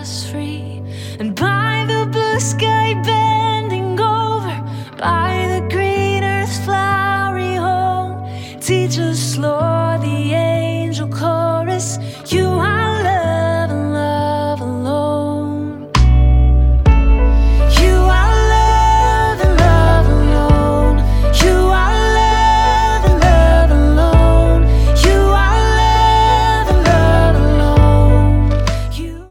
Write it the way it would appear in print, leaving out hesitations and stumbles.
us free. And by the blue sky bending over, by the green earth's flowery home, teach us, Lord.